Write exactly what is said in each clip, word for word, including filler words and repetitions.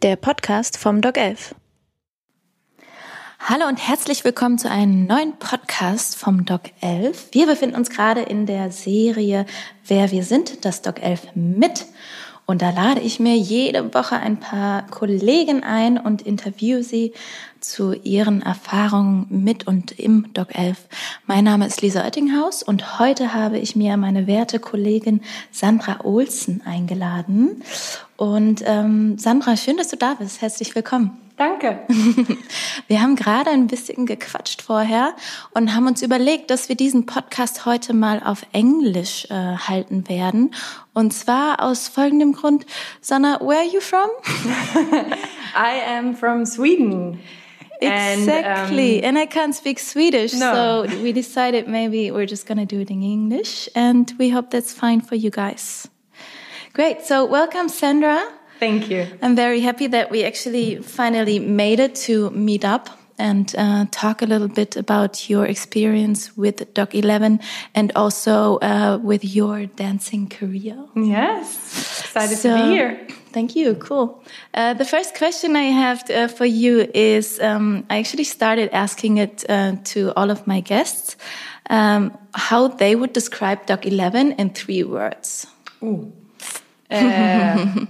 der Podcast vom Doc elf. Hallo und herzlich willkommen zu einem neuen Podcast vom Doc elf. Wir befinden uns gerade in der Serie Wer wir sind, das Doc elf mit. Und da lade ich mir jede Woche ein paar Kollegen ein und interviewe sie zu ihren Erfahrungen mit und im Doc elf. Mein Name ist Lisa Oettinghaus und heute habe ich mir meine werte Kollegin Sandra Olsen eingeladen. Und ähm, Sandra, schön, dass du da bist. Herzlich willkommen. Danke. Wir haben gerade ein bisschen gequatscht vorher und haben uns überlegt, dass wir diesen Podcast heute mal auf Englisch äh, halten werden. Und zwar aus folgendem Grund. Sandra, where are you from? I am from Sweden. Exactly. And, um, and I can't speak Swedish. No. So we decided maybe we're just going to do it in English. And we hope that's fine for you guys. Great. So welcome, Sandra. Thank you. I'm very happy that we actually finally made it to meet up and uh, talk a little bit about your experience with Doc eleven and also uh, with your dancing career. Yes, excited so, to be here. Thank you, cool. Uh, the first question I have uh, for you is, um, I actually started asking it uh, to all of my guests, um, how they would describe Doc eleven in three words. Ooh. Uh,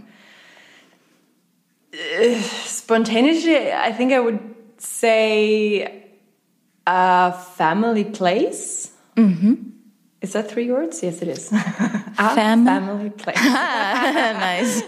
Uh, spontaneously, I think I would say a family place. Mm-hmm. Is that three words? Yes, it is. a Fam- family place. Nice.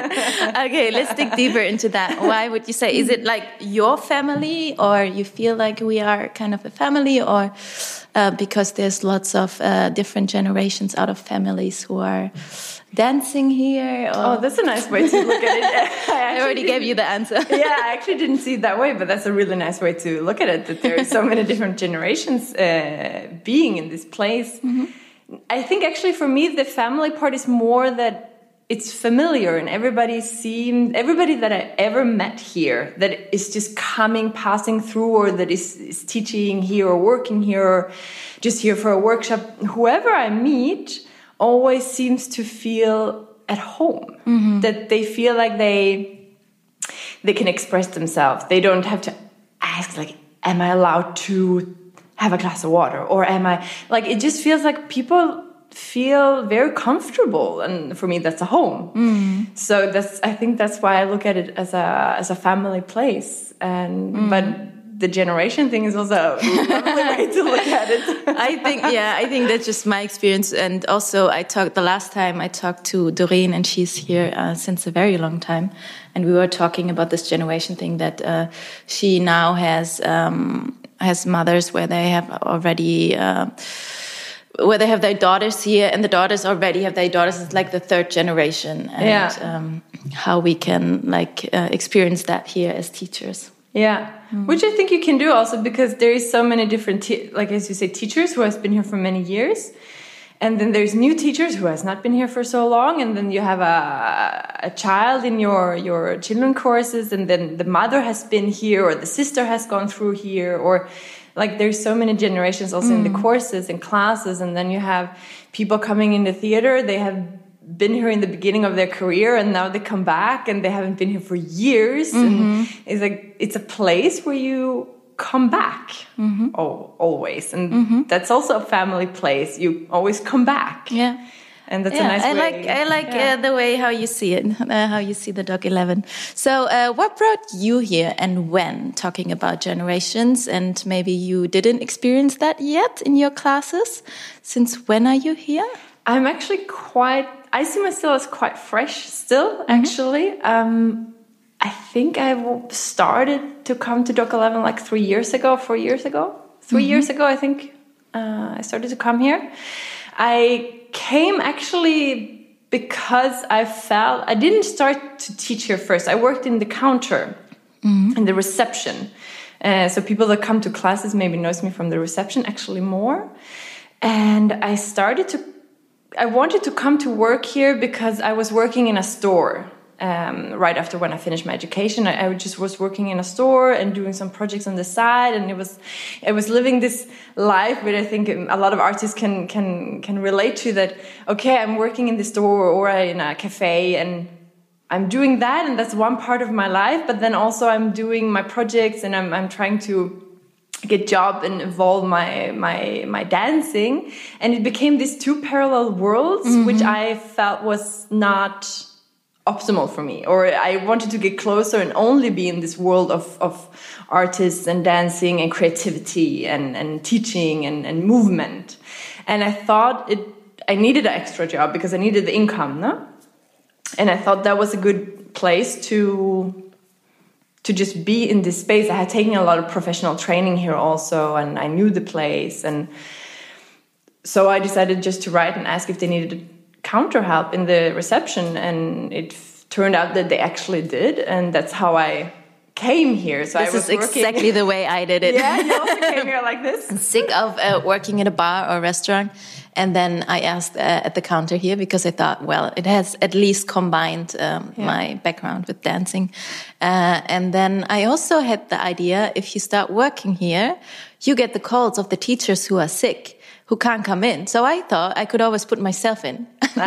Okay, let's dig deeper into that. Why would you say? Is it like your family, or you feel like we are kind of a family, or uh, because there's lots of uh, different generations out of families who are dancing here? Or? Oh, that's a nice way to look at it. I, I already gave you the answer. Yeah, I actually didn't see it that way, but that's a really nice way to look at it, that there are so many different generations uh, being in this place. Mm-hmm. I think actually for me, the family part is more that it's familiar, and everybody seemed, everybody that I ever met here that is just coming, passing through, or that is, is teaching here or working here or just here for a workshop, whoever I meet always seems to feel at home, mm-hmm. that they feel like they they can express themselves. They don't have to ask, like, am I allowed to have a glass of water? Or am I, like, it just feels like people feel very comfortable. And for me, that's a home. Mm-hmm. So that's, I think that's why I look at it as a as a family place. And mm-hmm. but the generation thing is also a lovely way to look at it. I think, yeah, I think that's just my experience. And also I talked, the last time I talked to Doreen, and she's here uh, since a very long time. And we were talking about this generation thing, that uh, she now has, um, has mothers where they have already, uh, where they have their daughters here, and the daughters already have their daughters. It's like the third generation. And yeah. um, how we can like uh, experience that here as teachers. Yeah, mm. Which I think you can do also, because there is so many different, te- like as you say, teachers who has been here for many years, and then there's new teachers who has not been here for so long, and then you have a a child in your your children courses, and then the mother has been here, or the sister has gone through here, or like there's so many generations also mm. in the courses and classes, and then you have people coming in the theater. They have been here in the beginning of their career, and now they come back and they haven't been here for years. Mm-hmm. And it's like, it's a place where you come back mm-hmm. oh, always. And mm-hmm. that's also a family place. You always come back. Yeah. And that's yeah, a nice I way. like, I like yeah. uh, the way how you see it, uh, how you see the Doc eleven. So uh, what brought you here and when, talking about generations, and maybe you didn't experience that yet in your classes? Since when are you here? I'm actually quite, I see myself as quite fresh still, actually. Mm-hmm. Um, I think I started to come to Doc eleven like three years ago, four years ago. Three mm-hmm. years ago, I think, uh, I started to come here. I came actually because I felt, I didn't start to teach here first. I worked in the counter, mm-hmm. in the reception. Uh, so people that come to classes maybe knows me from the reception actually more. And I started to, I wanted to come to work here because I was working in a store um, right after when I finished my education. I, I just was working in a store and doing some projects on the side, and it was, I was living this life where I think a lot of artists can can can relate to that. Okay, I'm working in the store or in a cafe, and I'm doing that, and that's one part of my life. But then also I'm doing my projects, and I'm I'm trying to get job and evolve my my my dancing, and it became these two parallel worlds, mm-hmm. which I felt was not optimal for me, or I wanted to get closer and only be in this world of of artists and dancing and creativity and and teaching and and movement. And I thought it I needed an extra job because I needed the income, no? And I thought that was a good place to to just be in this space. I had taken a lot of professional training here also, and I knew the place. And so I decided just to write and ask if they needed counter help in the reception. And it f- turned out that they actually did. And that's how I came here. So this I was is working. Exactly the way I did it. Yeah, you also came here like this? I'm sick of uh, working in a bar or restaurant. And then I asked uh, at the counter here because I thought, well, it has at least combined um, yeah. my background with dancing. Uh, and then I also had the idea, if you start working here, you get the calls of the teachers who are sick, who can't come in. So I thought I could always put myself in.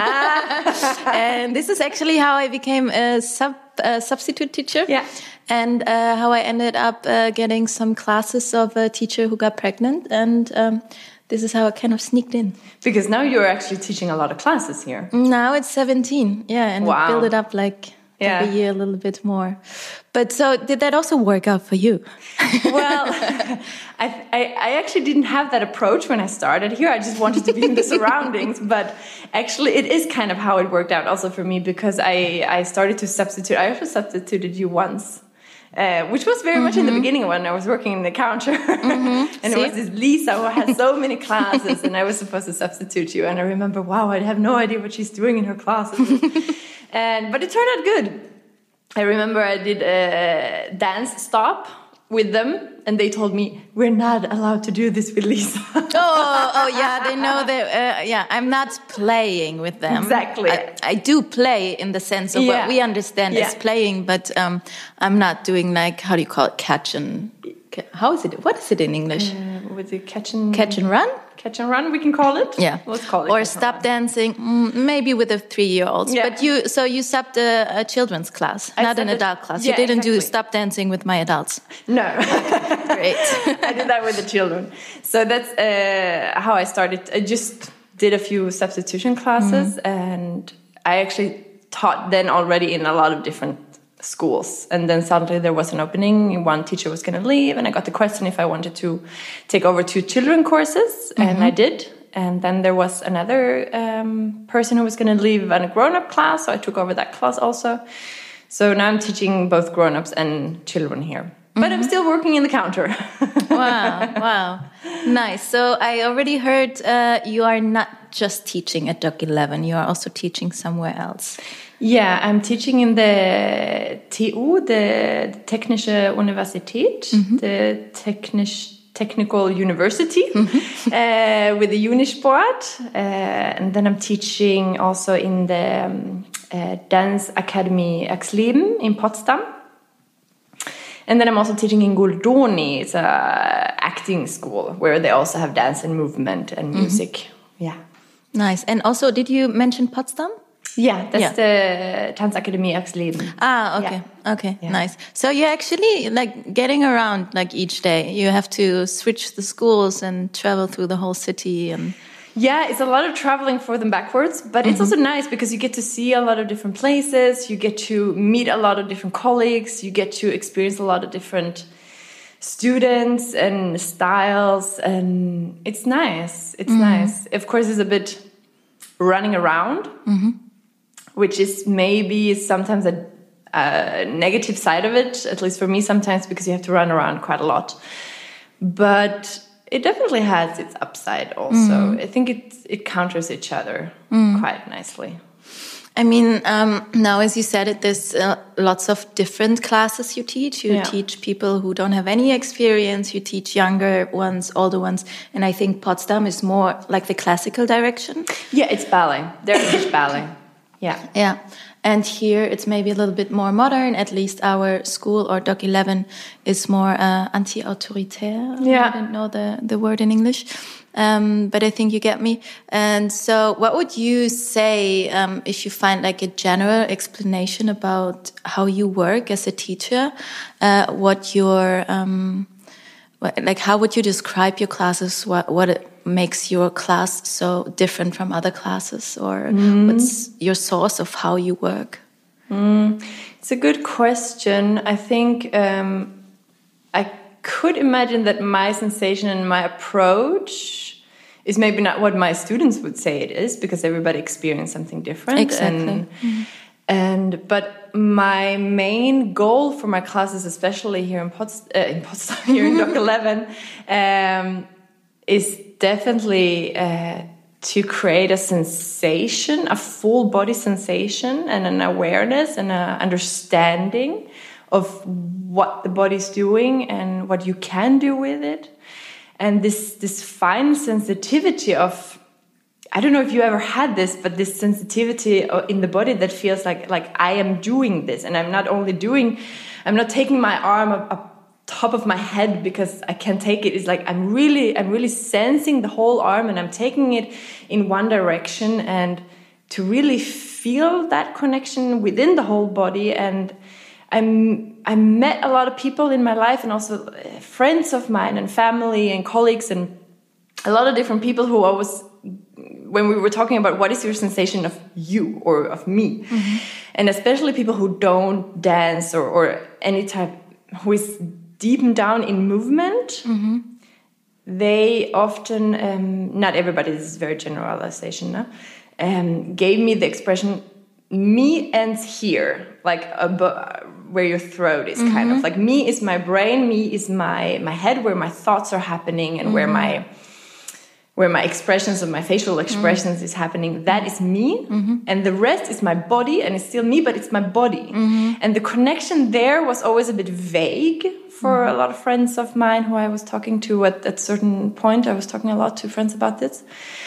Ah. And this is actually how I became a sub a substitute teacher. Yeah. And uh, how I ended up uh, getting some classes of a teacher who got pregnant. And um, this is how I kind of sneaked in. Because now you're actually teaching a lot of classes here. Now it's seventeen. Yeah, and wow. build it up like yeah. every year a little bit more. But so did that also work out for you? Well, I, I, I actually didn't have that approach when I started here. I just wanted to be in the surroundings. But actually, it is kind of how it worked out also for me, because I, I started to substitute. I also substituted you once. Uh, which was very mm-hmm. much in the beginning when I was working in the counter. Mm-hmm. And See? It was this Lisa who had so many classes, and I was supposed to substitute you. And I remember, wow, I have no idea what she's doing in her classes. and But it turned out good. I remember I did a dance stop with them, and they told me, we're not allowed to do this with Lisa. oh, oh, yeah, they know that, uh, yeah, I'm not playing with them. Exactly. I, I do play in the sense of yeah. what we understand yeah. as playing, but um, I'm not doing like, how do you call it, catch and, how is it, what is it in English? Uh, with the catch and... Catch and run? Catch and run, we can call it. Yeah. Let's call it. Or stop dancing, maybe with the three-year-olds. Yeah. But you, so you stopped a, a children's class, I not an adult class. Yeah, you didn't exactly. do stop dancing with my adults. No. Okay, great. I did that with the children. So that's uh, how I started. I just did a few substitution classes, mm. and I actually taught then already in a lot of different schools. And then suddenly there was an opening. One teacher was going to leave, and I got the question if I wanted to take over two children courses, mm-hmm. and I did. And then there was another um, person who was going to leave on a grown-up class, so I took over that class also. So now I'm teaching both grown-ups and children here. Mm-hmm. But I'm still working in the counter. Wow, wow. Nice. So I already heard uh, you are not just teaching at Doc eleven, you are also teaching somewhere else. Yeah, I'm teaching in the T U, the Technische Universität, mm-hmm. the Technisch Technical University, mm-hmm. uh, with the Unisport. Uh, and then I'm teaching also in the um, uh, Dance Academy Axleben in Potsdam. And then I'm also teaching in Goldoni. It's a acting school where they also have dance and movement and music. Mm-hmm. Yeah. Nice. And also, did you mention Potsdam? Yeah, that's yeah. the Tanzakademie Axleben. Ah, okay, yeah. okay, yeah. Nice. So you're actually like getting around like each day. You have to switch the schools and travel through the whole city, and yeah, it's a lot of traveling for them backwards. But mm-hmm. it's also nice because you get to see a lot of different places. You get to meet a lot of different colleagues. You get to experience a lot of different students and styles, and it's nice. It's mm-hmm. nice. Of course, it's a bit running around. Mm-hmm. Which is maybe sometimes a, a negative side of it, at least for me sometimes, because you have to run around quite a lot. But it definitely has its upside also. Mm. I think it it counters each other mm. quite nicely. I mean, um, now as you said it, there's uh, lots of different classes you teach. You yeah. teach people who don't have any experience. You teach younger ones, older ones. And I think Potsdam is more like the classical direction. Yeah, it's ballet. They're teach ballet. Yeah. Yeah. And here it's maybe a little bit more modern. At least our school or Doc eleven is more uh, anti-autoritaire. Yeah. I don't know the, the word in English. Um, but I think you get me. And so what would you say um, if you find like a general explanation about how you work as a teacher? Uh, what your, um, what, like how would you describe your classes? What, what it makes your class so different from other classes? Or mm. what's your source of how you work? Mm. It's a good question. I think um, I could imagine that my sensation and my approach is maybe not what my students would say it is, because everybody experiences something different. Exactly. And, mm-hmm. and but my main goal for my classes, especially here in Potsdam, uh, in Potsdam here in Doc eleven, um, is definitely uh, to create a sensation, a full body sensation, and an awareness and an understanding of what the body's doing and what you can do with it. And this this fine sensitivity of, I don't know if you ever had this, but this sensitivity in the body that feels like like I am doing this, and I'm not only doing, I'm not taking my arm up, up top of my head because I can't take it. It's like I'm really I'm really sensing the whole arm, and I'm taking it in one direction, and to really feel that connection within the whole body. And I'm I met a lot of people in my life, and also friends of mine and family and colleagues, and a lot of different people who always, when we were talking about what is your sensation of you or of me, mm-hmm. and especially people who don't dance or, or any type, who is deep down in movement, mm-hmm. they often, um, not everybody, this is very generalization, no? um, gave me the expression, me ends here, like above, where your throat is, mm-hmm. kind of like me is my brain, me is my my head, where my thoughts are happening, and mm-hmm. where my where my expressions of my facial expressions mm-hmm. is happening. That is me, mm-hmm. and the rest is my body, and it's still me, but it's my body. Mm-hmm. And the connection there was always a bit vague for mm-hmm. a lot of friends of mine who I was talking to at at certain point. I was talking a lot to friends about this.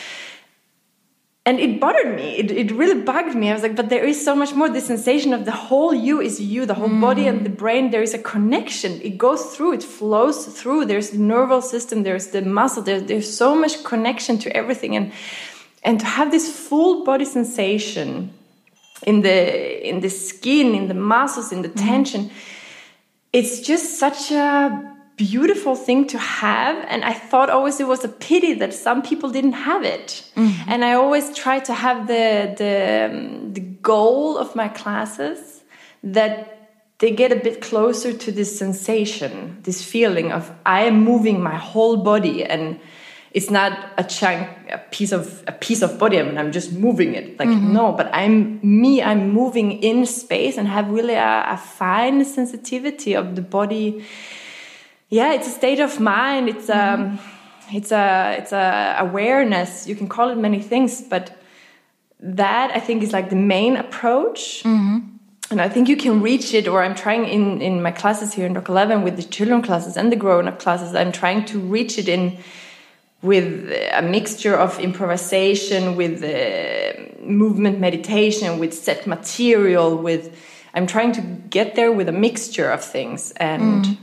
And it bothered me. It it really bugged me. I was like, but there is so much more. The sensation of the whole you is you, the whole mm. body and the brain. There is a connection. It goes through. It flows through. There's the nervous system. There's the muscle. There, there's so much connection to everything. And and to have this full body sensation in the in the skin, in the muscles, in the mm. tension, it's just such a beautiful thing to have. And I thought always it was a pity that some people didn't have it. Mm-hmm. And I always try to have the the, um, the goal of my classes that they get a bit closer to this sensation, this feeling of I am moving my whole body, and it's not a chunk, a piece of a piece of body. I mean, I'm just moving it. Like mm-hmm. no, but I'm me. I'm moving in space and have really a, a fine sensitivity of the body. Yeah, it's a state of mind. It's a, um, it's a, it's a awareness. You can call it many things, but that I think is like the main approach. Mm-hmm. And I think you can reach it, or I'm trying in, in my classes here in Doc eleven with the children classes and the grown-up classes, I'm trying to reach it in with a mixture of improvisation, with uh, movement meditation, with set material, with I'm trying to get there with a mixture of things. And mm.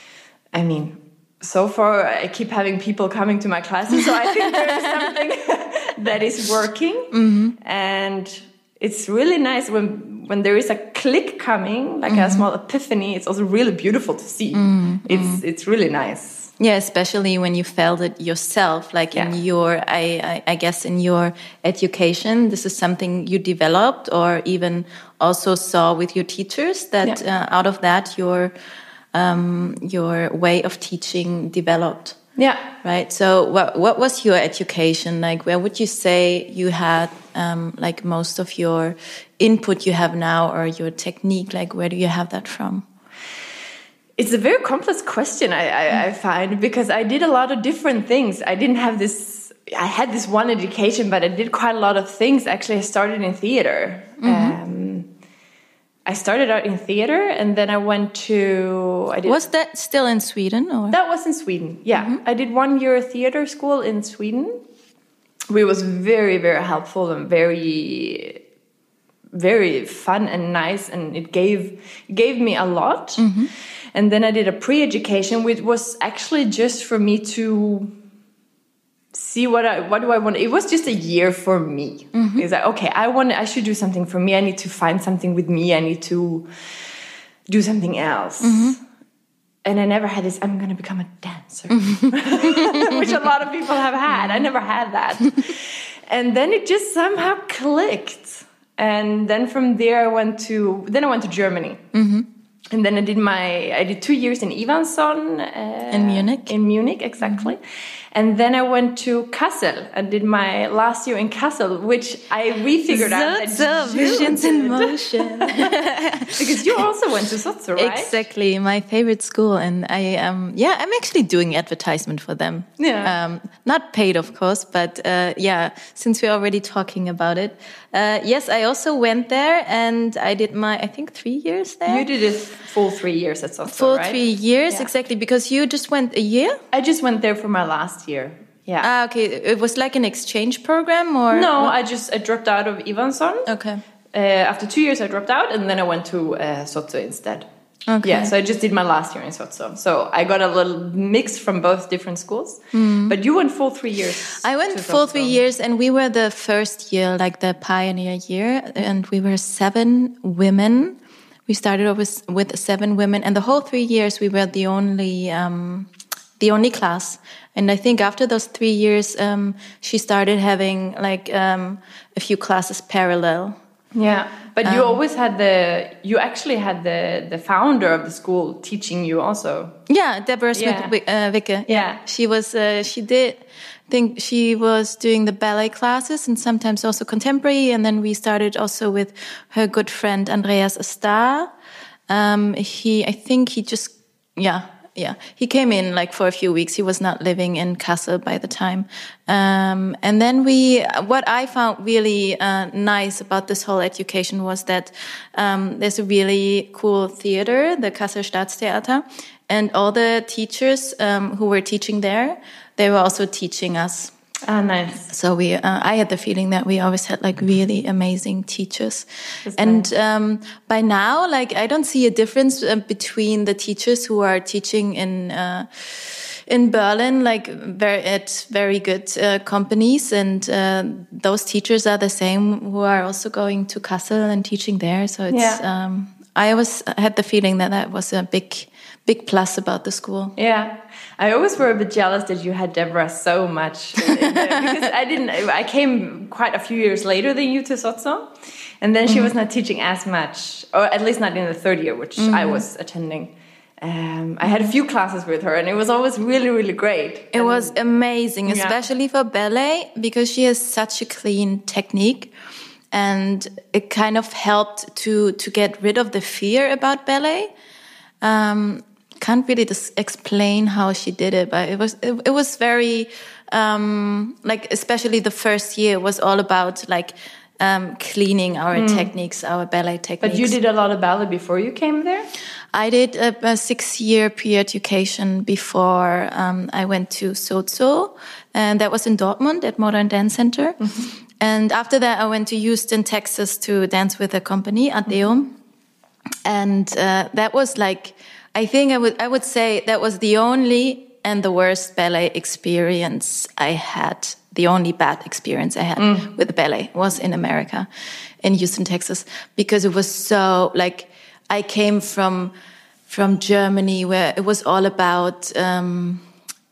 I mean, so far I keep having people coming to my classes, so I think there is something that is working. Mm-hmm. And it's really nice when when there is a click coming, like mm-hmm. a small epiphany. It's also really beautiful to see. Mm-hmm. It's it's really nice. Yeah, especially when you felt it yourself, like yeah. in your, I, I, I guess in your education, this is something you developed or even also saw with your teachers, that yeah. uh, out of that your um, your way of teaching developed. Yeah. Right. So what what was your education like? Where would you say you had um, like most of your input you have now, or your technique? Like, where do you have that from? It's a very complex question, I, I, I find, because I did a lot of different things. I didn't have this, I had this one education, but I did quite a lot of things. Actually, I started in theater. Mm-hmm. Um, I started out in theater, and then I went to... I did, was that still in Sweden? Or? That was in Sweden, yeah. Mm-hmm. I did one year theater school in Sweden, which was very, very helpful and very... very fun and nice, and it gave gave me a lot. Mm-hmm. And then I did a pre-education, which was actually just for me to see what I what do I want. It was just a year for me. Mm-hmm. It's like, okay, I want I should do something for me. I need to find something with me. I need to do something else. Mm-hmm. And I never had this, I'm going to become a dancer, which a lot of people have had. I never had that. And then it just somehow clicked. And then from there I went to, then I went to Germany. Mm-hmm. And then I did my, I did two years in Ivanson. Uh, in Munich. In Munich, exactly. Mm-hmm. And then I went to Kassel and did my last year in Kassel, which I refigured out. So visions in motion. Because you also went to Sozzo, right? Exactly, my favorite school. And I, um, yeah, I'm actually doing advertisement for them. Yeah. Um, not paid, of course, but uh, yeah, since we're already talking about it. Uh, yes, I also went there and I did my, I think, three years there. You did it full three years at Sozzo, full right? Full three years, yeah. exactly, because you just went a year? I just went there for my last year. Yeah. Ah, okay. It was like an exchange program, or no? What? I just I dropped out of Ivanson. Okay. Uh, after two years, I dropped out, and then I went to uh, Sozzo instead. Okay. Yeah. So I just did my last year in Sozzo. So I got a little mix from both different schools. Mm. But you went full three years. I went full three years, and we were the first year, like the pioneer year, and we were seven women. We started off with, with seven women, and the whole three years we were the only. Um, The only class. And I think after those three years, um, she started having like um, a few classes parallel. Yeah, but you um, always had the, you actually had the, the founder of the school teaching you also. Yeah, Deborah Smith yeah. uh, Wicke. Yeah. She was, uh, she did, I think she was doing the ballet classes and sometimes also contemporary. And then we started also with her good friend, Andreas Astar. Um, he, I think he just, yeah. Yeah, he came in like for a few weeks. He was not living in Kassel by the time. Um, and then we, what I found really uh, nice about this whole education was that um, there's a really cool theater, the Kassel Staatstheater, and all the teachers um, who were teaching there, they were also teaching us. Ah, nice. So we, uh, I had the feeling that we always had like really amazing teachers. That's and nice. um, by now, like I don't see a difference uh, between the teachers who are teaching in uh, in Berlin, like very, at very good uh, companies, and uh, those teachers are the same who are also going to Kassel and teaching there. So it's, yeah. um, I always had the feeling that that was a big, big plus about the school. Yeah. I always were a bit jealous that you had Deborah so much because I didn't. I came quite a few years later than you to Sozzo, and then she mm-hmm. was not teaching as much, or at least not in the third year, which mm-hmm. I was attending. Um, I had a few classes with her, and it was always really, really great. It and, was amazing, especially yeah. for ballet, because she has such a clean technique, and it kind of helped to to get rid of the fear about ballet. Um, Can't really just explain how she did it, but it was it, it was very um, like especially the first year was all about like um, cleaning our mm. techniques, our ballet techniques. But you did a lot of ballet before you came there? I did a, a six-year pre-education before um, I went to Sozzo, and that was in Dortmund at Modern Dance Center. Mm-hmm. And after that, I went to Houston, Texas, to dance with a company, Adeo, mm-hmm. and uh, that was like. I think I would I would say that was the only and the worst ballet experience I had. The only bad experience I had mm. with ballet was in America, in Houston, Texas, because it was so like I came from from Germany where it was all about um,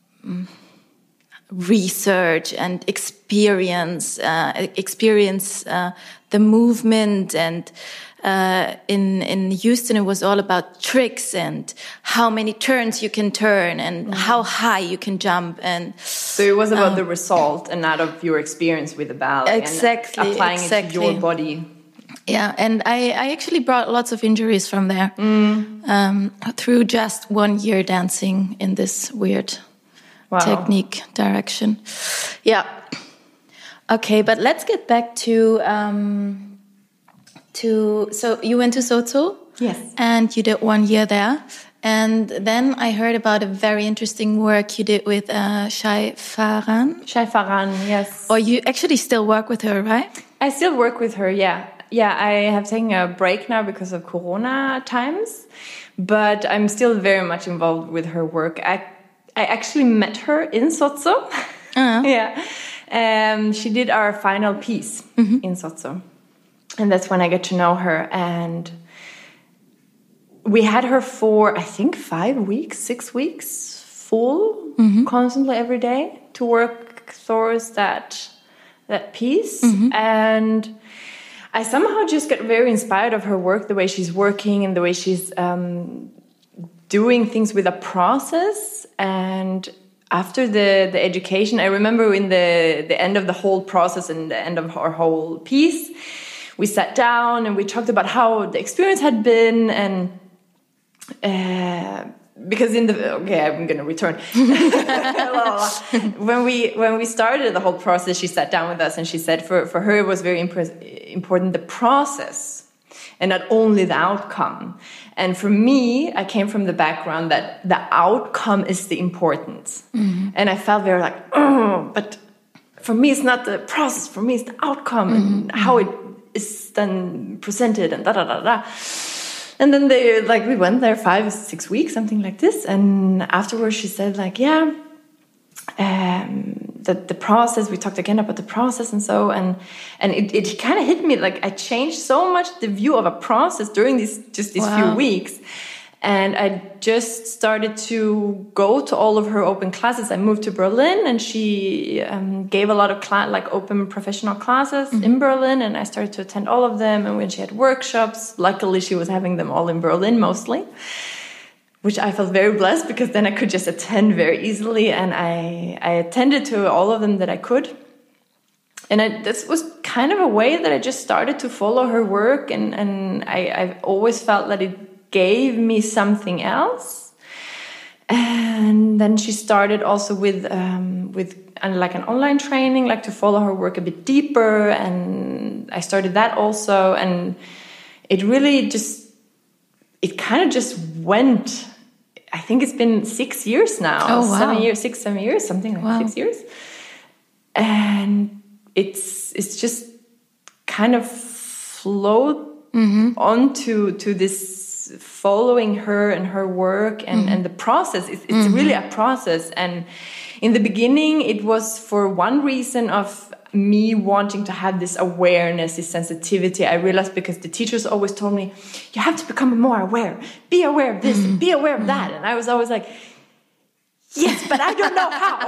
research and experience, uh, experience uh, the movement and. Uh, in, in Houston, it was all about tricks and how many turns you can turn and mm. how high you can jump. And so it was about um, the result and not of your experience with the ballet. Exactly. And applying exactly. it to your body. Yeah. And I, I actually brought lots of injuries from there mm. um, through just one year dancing in this weird wow. technique direction. Yeah. Okay. But let's get back to... Um, To, so you went to Sozzo? Yes. And you did one year there. And then I heard about a very interesting work you did with uh, Shai Farhan. Shai Farhan, yes. Or you actually still work with her, right? I still work with her, yeah. yeah, I have taken a break now because of Corona times, but I'm still very much involved with her work. I I actually met her in Sozzo. Uh-huh. Yeah, um, she did our final piece mm-hmm. in Sozzo, and that's when I get to know her. And we had her for I think five weeks, six weeks, full, mm-hmm. constantly every day to work towards that that piece, mm-hmm. and I somehow just got very inspired of her work, the way she's working and the way she's um, doing things with a process. And after the, the education, I remember in the, the end of the whole process and the end of our whole piece, we sat down and we talked about how the experience had been. And uh, because in the, okay, I'm going to return. when we when we started the whole process, she sat down with us and she said for, for her it was very imp- important the process and not only the outcome. And for me, I came from the background that the outcome is the importance. Mm-hmm. And I felt very like, oh, but for me it's not the process, for me it's the outcome mm-hmm. and how it is then presented and da da da da. And then they like we went there five, six weeks, something like this. And afterwards, she said like, yeah, um, the the process. We talked again about the process and so and and it, it kind of hit me like I changed so much the view of a process during these just these wow. few weeks. And I just started to go to all of her open classes. I moved to Berlin, and she um, gave a lot of cl- like open professional classes mm-hmm. in Berlin, and I started to attend all of them. And when she had workshops, luckily she was having them all in Berlin mostly, which I felt very blessed because then I could just attend very easily. And I, I attended to all of them that I could. And I, this was kind of a way that I just started to follow her work, and, and I, I've always felt that it gave me something else. And then she started also with um, with uh, like an online training, like to follow her work a bit deeper, and I started that also. And it really just it kind of just went. I think it's been six years now, oh, wow. seven years, six seven years, something like wow. six years, and it's it's just kind of flowed mm-hmm. onto to this. Following her and her work and, mm-hmm. and the process. It's, it's mm-hmm. really a process. And in the beginning, it was for one reason of me wanting to have this awareness, this sensitivity. I realized because the teachers always told me, you have to become more aware. Be aware of this, mm-hmm. be aware of that. And I was always like, yes, but I don't know how.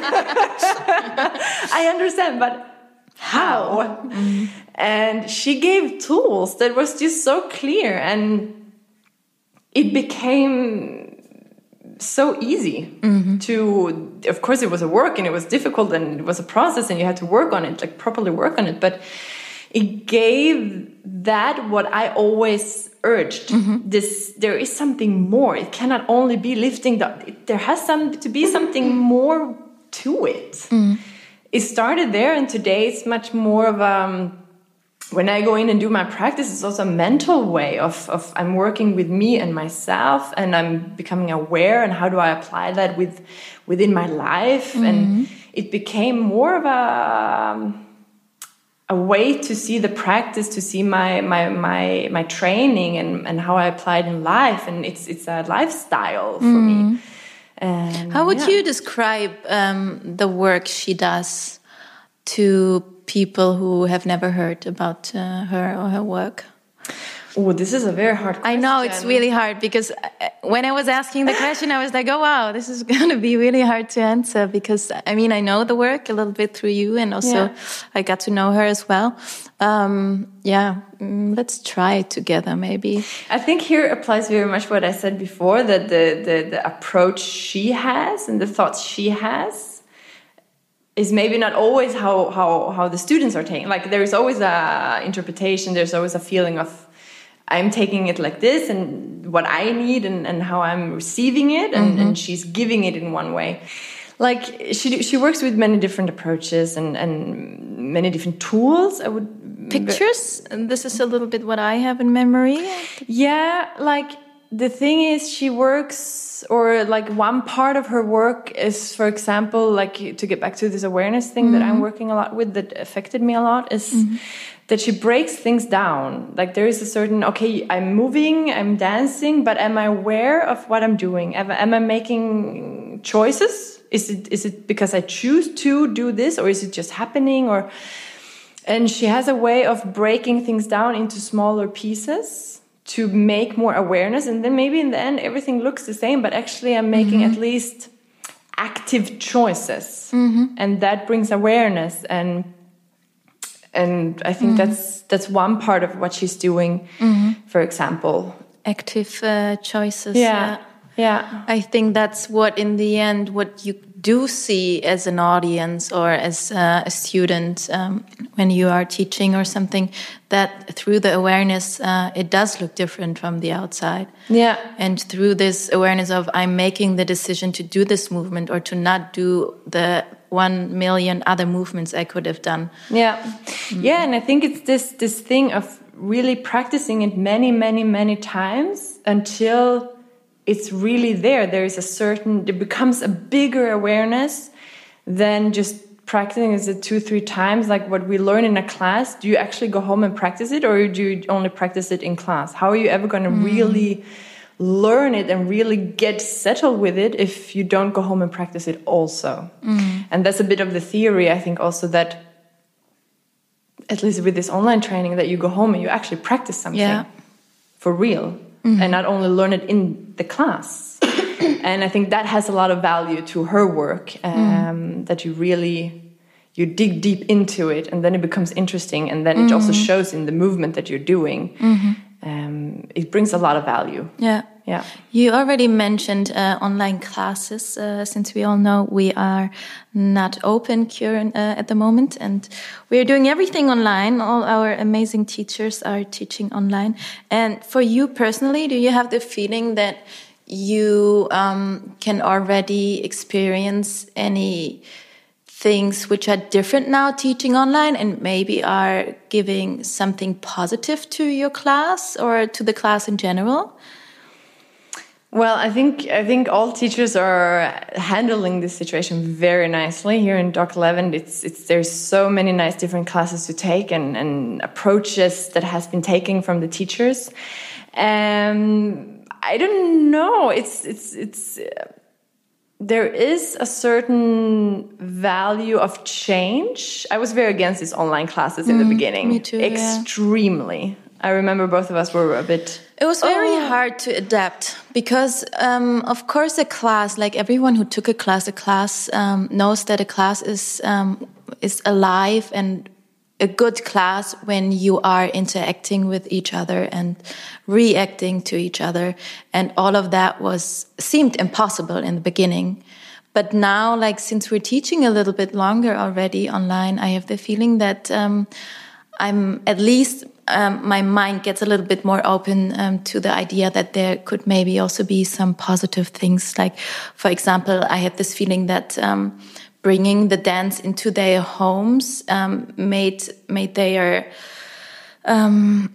I understand, but how? Mm-hmm. And she gave tools that was just so clear, and it became so easy mm-hmm. to, of course it was a work and it was difficult and it was a process and you had to work on it, like properly work on it. But it gave that what I always urged, mm-hmm. this, there is something more. It cannot only be lifting, the, it, there has some, to be something more to it. Mm-hmm. It started there, and today it's much more of a, when I go in and do my practice, it's also a mental way of, of I'm working with me and myself, and I'm becoming aware, and how do I apply that with within my life. Mm-hmm. And it became more of a a way to see the practice, to see my my my, my training and, and how I apply it in life. And it's it's a lifestyle for mm-hmm. me. And, how would yeah. you describe um, the work she does to people who have never heard about uh, her or her work? Oh, this is a very hard question. I know it's really hard, because when I was asking the question, I was like, oh, wow, this is going to be really hard to answer, because, I mean, I know the work a little bit through you, and also yeah. I got to know her as well. Um, yeah, let's try it together, maybe. I think here applies very much what I said before, that the, the, the approach she has and the thoughts she has is maybe not always how, how, how the students are taking. Like, there is always a interpretation, there's always a feeling of, I'm taking it like this and what I need and, and how I'm receiving it, and, mm-hmm. and she's giving it in one way. Like, she she works with many different approaches and, and many different tools. I would Pictures? And this is a little bit what I have in memory. Yeah, like, the thing is, she works, or like one part of her work is, for example, like to get back to this awareness thing mm-hmm. that I'm working a lot with that affected me a lot is mm-hmm. that she breaks things down. Like there is a certain, okay, I'm moving, I'm dancing, but am I aware of what I'm doing? Am, am I making choices? Is it is it because I choose to do this, or is it just happening? Or and she has a way of breaking things down into smaller pieces to make more awareness, and then maybe in the end everything looks the same, but actually I'm making mm-hmm. at least active choices, mm-hmm. and that brings awareness, and and I think mm-hmm. that's that's one part of what she's doing. Mm-hmm. For example, active uh, choices. Yeah. Yeah, I think that's what, in the end, what you do see as an audience or as uh, a student um, when you are teaching or something, that through the awareness, uh, it does look different from the outside. Yeah. And through this awareness of I'm making the decision to do this movement or to not do the one million other movements I could have done. Yeah. Mm-hmm. Yeah, and I think it's this this thing of really practicing it many, many, many times until it's really there. There is a certain, it becomes a bigger awareness than just practicing it two, three times, like what we learn in a class. Do you actually go home and practice it, or do you only practice it in class? How are you ever going to mm. really learn it and really get settled with it if you don't go home and practice it also? Mm. And that's a bit of the theory, I think, also, that at least with this online training, that you go home and you actually practice something yeah. for real. Mm-hmm. And not only learn it in the class. And I think that has a lot of value to her work, um, mm-hmm. that you really, you dig deep into it, and then it becomes interesting, and then mm-hmm. it also shows in the movement that you're doing. Mm-hmm. Um, it brings a lot of value. Yeah. Yeah. You already mentioned uh, online classes. Uh, since we all know we are not open current, uh, at the moment, and we are doing everything online. All our amazing teachers are teaching online. And for you personally, do you have the feeling that you um, can already experience any things which are different now teaching online, and maybe are giving something positive to your class or to the class in general? Well, I think I think all teachers are handling this situation very nicely here in Doc eleven. It's it's there's so many nice different classes to take, and, and approaches that has been taken from the teachers. Um, I don't know. It's it's it's. Uh, there is a certain value of change. I was very against these online classes in mm, the beginning. Me too. Extremely. Yeah. I remember both of us were a bit... It was very oh. hard to adapt because, um, of course, a class, like everyone who took a class, a class um, knows that a class is um, is alive and a good class when you are interacting with each other and reacting to each other. And all of that was seemed impossible in the beginning. But now, like, since we're teaching a little bit longer already online, I have the feeling that um, I'm at least... Um, my mind gets a little bit more open um, to the idea that there could maybe also be some positive things. Like, for example, I had this feeling that um, bringing the dance into their homes um, made made their um,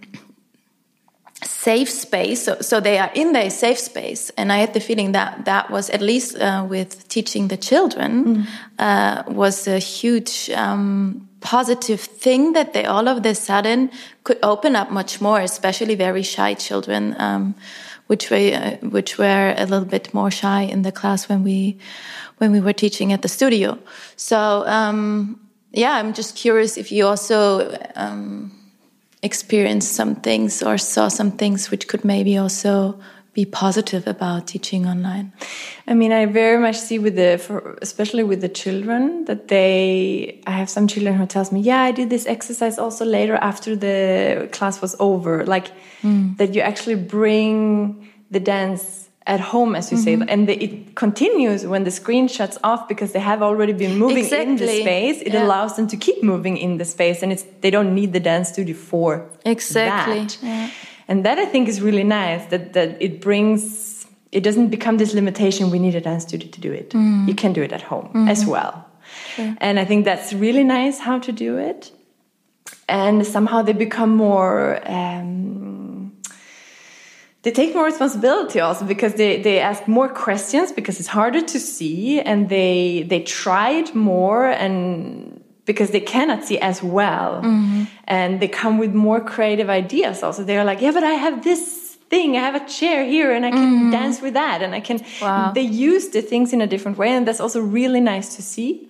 safe space. So, so they are in their safe space. And I had the feeling that that was, at least uh, with teaching the children, mm. uh, was a huge... Um, positive thing that they all of a sudden could open up much more, especially very shy children, um, which were uh, which were a little bit more shy in the class when we when we were teaching at the studio. So um, yeah, I'm just curious if you also um, experienced some things or saw some things which could maybe also be positive about teaching online. I mean, I very much see with the, for, especially with the children, that they, I have some children who tells me, yeah, I did this exercise also later after the class was over. Like mm. that you actually bring the dance at home, as you mm-hmm. say, and the, it continues when the screen shuts off because they have already been moving exactly. in the space. It yeah. allows them to keep moving in the space, and it's they don't need the dance studio for exactly. that. Yeah. And that I think is really nice, that, that it brings, it doesn't become this limitation, we need a dance studio to do it. Mm. You can do it at home mm-hmm. as well. Sure. And I think that's really nice how to do it. And somehow they become more, um, they take more responsibility also because they, they ask more questions because it's harder to see, and they they tried more and because they cannot see as well. Mm-hmm. And they come with more creative ideas also. They're like, yeah, but I have this thing, I have a chair here and I can mm-hmm. dance with that. And I can, wow. they use the things in a different way. And that's also really nice to see.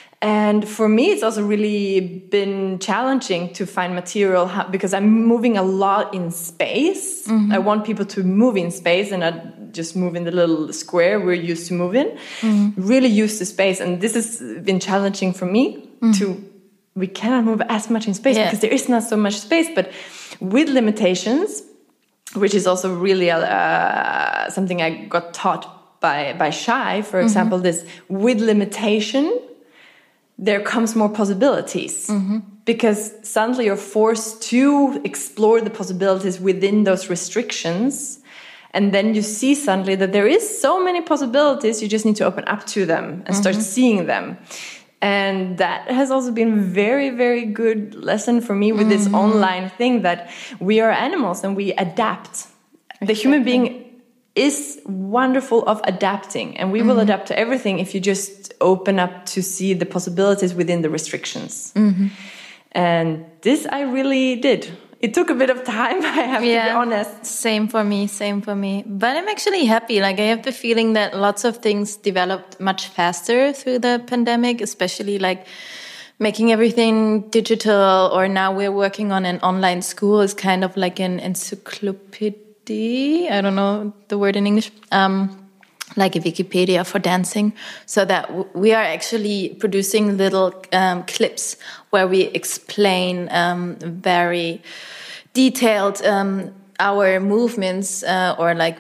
And for me, it's also really been challenging to find material because I'm moving a lot in space. Mm-hmm. I want people to move in space and not just move in the little square we're used to move in. Mm-hmm. Really use the space. And this has been challenging for me mm-hmm. to, we cannot move as much in space yeah. because there is not so much space. But with limitations, which is also really uh, something I got taught by, by Shai, for mm-hmm. example, this with limitation, there comes more possibilities mm-hmm. because suddenly you're forced to explore the possibilities within those restrictions. And then you see suddenly that there is so many possibilities. You just need to open up to them and mm-hmm. start seeing them. And that has also been a very, very good lesson for me with mm-hmm. this online thing that we are animals and we adapt. Exactly. The human being is wonderful of adapting, and we mm-hmm. will adapt to everything if you just open up to see the possibilities within the restrictions. Mm-hmm. And this I really did. It took a bit of time, I have yeah, to be honest. Same for me, same for me. But I'm actually happy. Like, I have the feeling that lots of things developed much faster through the pandemic, especially like making everything digital, or now we're working on an online school is kind of like an encyclopedia. I don't know the word in English, um, like a Wikipedia for dancing, so that w- we are actually producing little um, clips where we explain um, very detailed um, our movements, uh, or like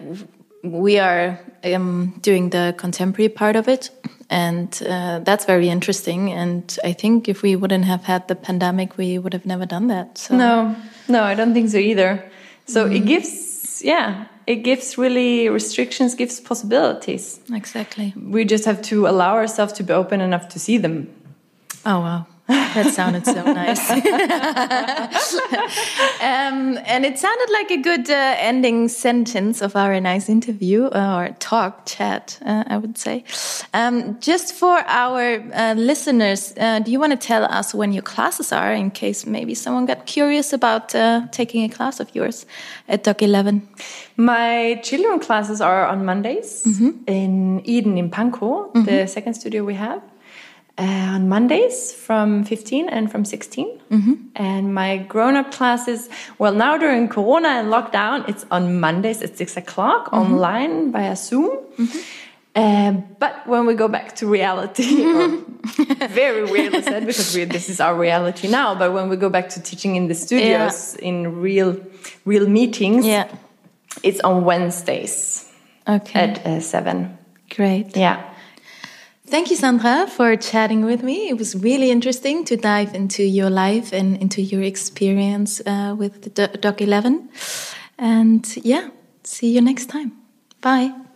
we are um, doing the contemporary part of it. And uh, that's very interesting. And I think if we wouldn't have had the pandemic, we would have never done that. So. No, no, I don't think so either. So mm. it gives... Yeah, it gives really restrictions, gives possibilities. Exactly. We just have to allow ourselves to be open enough to see them. Oh, wow. That sounded so nice. um, and it sounded like a good uh, ending sentence of our nice interview, uh, or talk, chat, uh, I would say. Um, just for our uh, listeners, uh, do you want to tell us when your classes are, in case maybe someone got curious about uh, taking a class of yours at Doc eleven? My children classes are on Mondays mm-hmm. in Eden in Pankow, mm-hmm. the second studio we have. Uh, on Mondays from fifteen and from sixteen. Mm-hmm. And my grown-up classes, well, now during Corona and lockdown, it's on Mondays at six o'clock mm-hmm. online via Zoom. Mm-hmm. Uh, but when we go back to reality, or very weirdly said, because we, this is our reality now, but when we go back to teaching in the studios, yeah. in real real meetings, yeah. it's on Wednesdays okay. at uh, seven. Great. Yeah. Thank you, Sandra, for chatting with me. It was really interesting to dive into your life and into your experience uh, with the Doc eleven. And yeah, see you next time. Bye.